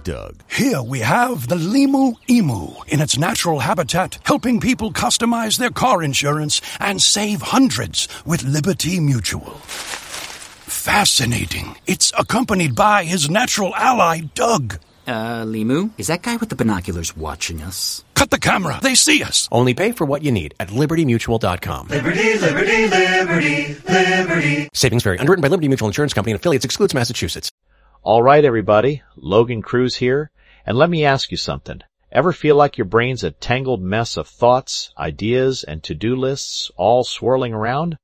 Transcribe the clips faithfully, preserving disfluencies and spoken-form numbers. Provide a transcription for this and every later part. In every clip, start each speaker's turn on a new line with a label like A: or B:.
A: Doug.
B: Here we have the Limu Emu in its natural habitat, helping people customize their car insurance and save hundreds with Liberty Mutual. Fascinating. It's accompanied by his natural ally, Doug.
C: Uh, Limu, is that guy with the binoculars watching us?
B: Cut the camera. They see us.
D: Only pay for what you need at liberty mutual dot com.
E: Liberty, liberty, liberty, liberty.
D: Savings vary. Underwritten by Liberty Mutual Insurance Company and affiliates. Excludes Massachusetts.
F: All right, everybody. Logan Cruz here. And let me ask you something. Ever feel like your brain's a tangled mess of thoughts, ideas, and to-do lists all swirling around?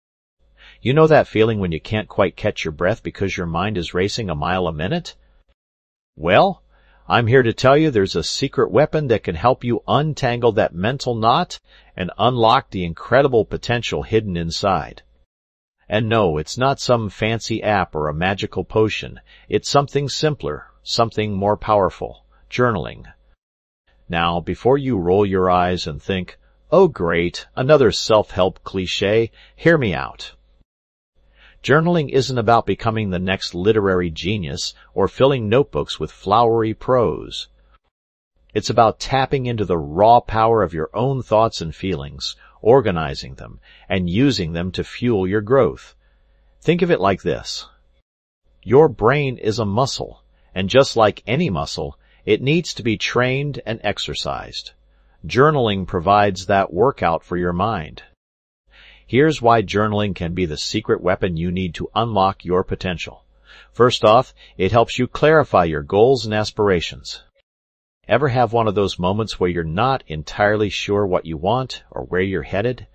F: You know that feeling when you can't quite catch your breath because your mind is racing a mile a minute? Well, I'm here to tell you there's a secret weapon that can help you untangle that mental knot and unlock the incredible potential hidden inside. And no, it's not some fancy app or a magical potion. It's something simpler, something more powerful, journaling. Now, before you roll your eyes and think, oh great, another self-help cliche, hear me out. Journaling isn't about becoming the next literary genius or filling notebooks with flowery prose. It's about tapping into the raw power of your own thoughts and feelings, organizing them, and using them to fuel your growth. Think of it like this. Your brain is a muscle, and just like any muscle, it needs to be trained and exercised. Journaling provides that workout for your mind. Here's why journaling can be the secret weapon you need to unlock your potential. First off, it helps you clarify your goals and aspirations. Ever have one of those moments where you're not entirely sure what you want or where you're headed?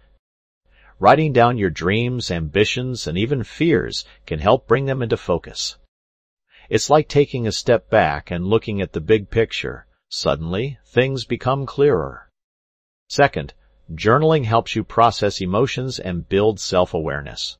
F: Writing down your dreams, ambitions, and even fears can help bring them into focus. It's like taking a step back and looking at the big picture. Suddenly, things become clearer. Second, journaling helps you process emotions and build self-awareness.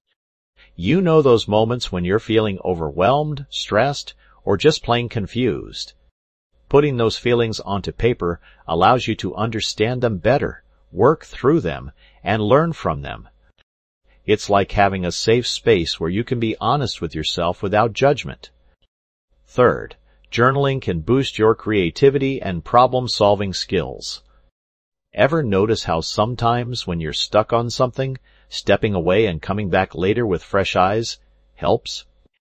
F: You know those moments when you're feeling overwhelmed, stressed, or just plain confused. Putting those feelings onto paper allows you to understand them better, work through them, and learn from them. It's like having a safe space where you can be honest with yourself without judgment. Third, journaling can boost your creativity and problem-solving skills. Ever notice how sometimes when you're stuck on something, stepping away and coming back later with fresh eyes helps?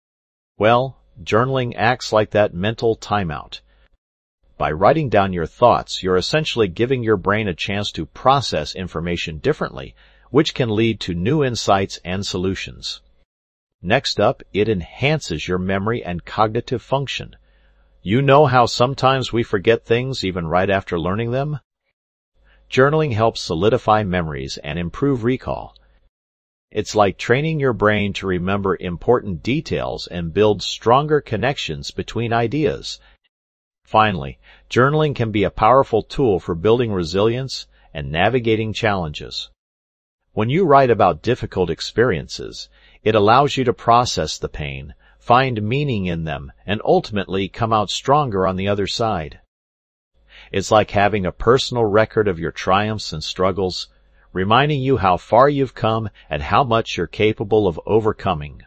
F: Well, journaling acts like that mental timeout. By writing down your thoughts, you're essentially giving your brain a chance to process information differently, which can lead to new insights and solutions. Next up, it enhances your memory and cognitive function. You know how sometimes we forget things even right after learning them? Journaling helps solidify memories and improve recall. It's like training your brain to remember important details and build stronger connections between ideas. Finally, journaling can be a powerful tool for building resilience and navigating challenges. When you write about difficult experiences, it allows you to process the pain, find meaning in them, and ultimately come out stronger on the other side. It's like having a personal record of your triumphs and struggles, reminding you how far you've come and how much you're capable of overcoming.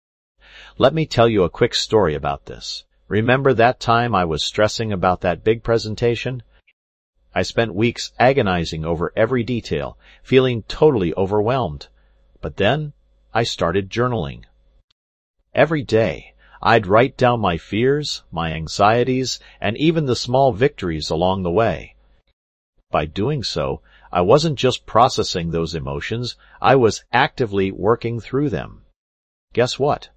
F: Let me tell you a quick story about this. Remember that time I was stressing about that big presentation? I spent weeks agonizing over every detail, feeling totally overwhelmed. But then I started journaling. Every day, I'd write down my fears, my anxieties, and even the small victories along the way. By doing so, I wasn't just processing those emotions, I was actively working through them. Guess what?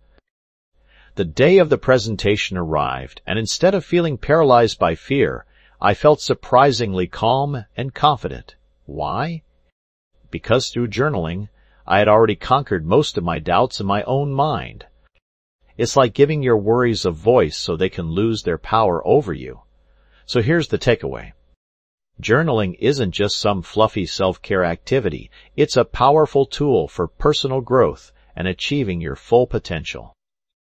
F: The day of the presentation arrived, and instead of feeling paralyzed by fear, I felt surprisingly calm and confident. Why? Because through journaling, I had already conquered most of my doubts in my own mind. It's like giving your worries a voice so they can lose their power over you. So here's the takeaway. Journaling isn't just some fluffy self-care activity. It's a powerful tool for personal growth and achieving your full potential.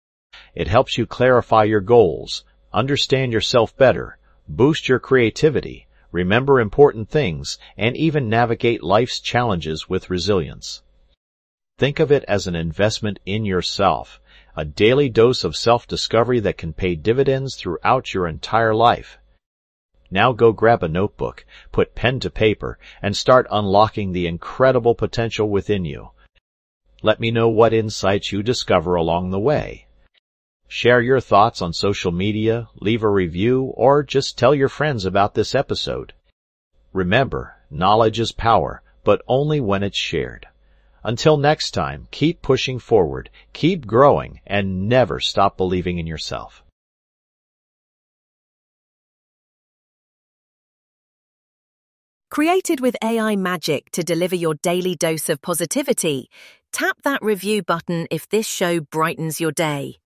F: It helps you clarify your goals, understand yourself better, boost your creativity, remember important things, and even navigate life's challenges with resilience. Think of it as an investment in yourself, a daily dose of self-discovery that can pay dividends throughout your entire life. Now go grab a notebook, put pen to paper, and start unlocking the incredible potential within you. Let me know what insights you discover along the way. Share your thoughts on social media, leave a review, or just tell your friends about this episode. Remember, knowledge is power, but only when it's shared. Until next time, keep pushing forward, keep growing, and never stop believing in yourself.
A: Created with A I magic to deliver your daily dose of positivity, tap that review button if this show brightens your day.